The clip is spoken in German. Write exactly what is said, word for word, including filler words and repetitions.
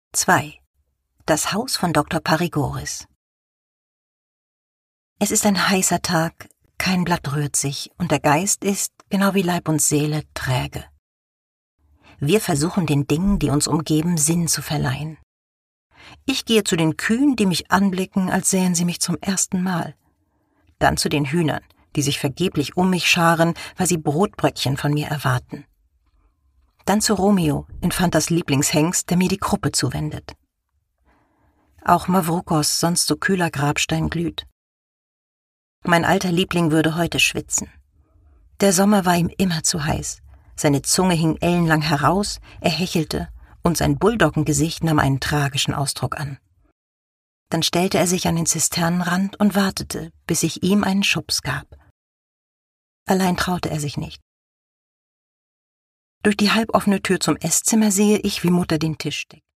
zwei. Das Haus von Doktor Parigoris. Es ist ein heißer Tag, kein Blatt rührt sich und der Geist ist, genau wie Leib und Seele, träge. Wir versuchen den Dingen, die uns umgeben, Sinn zu verleihen. Ich gehe zu den Kühen, die mich anblicken, als sähen sie mich zum ersten Mal. Dann zu den Hühnern, die sich vergeblich um mich scharen, weil sie Brotbröckchen von mir erwarten. Dann zu Romeo, Infantas Lieblingshengst, der mir die Kruppe zuwendet. Auch Mavrukos, sonst so kühler Grabstein, glüht. Mein alter Liebling würde heute schwitzen. Der Sommer war ihm immer zu heiß. Seine Zunge hing ellenlang heraus, er hechelte und sein Bulldoggengesicht nahm einen tragischen Ausdruck an. Dann stellte er sich an den Zisternenrand und wartete, bis ich ihm einen Schubs gab. Allein traute er sich nicht. Durch die halboffene Tür zum Esszimmer sehe ich, wie Mutter den Tisch deckt.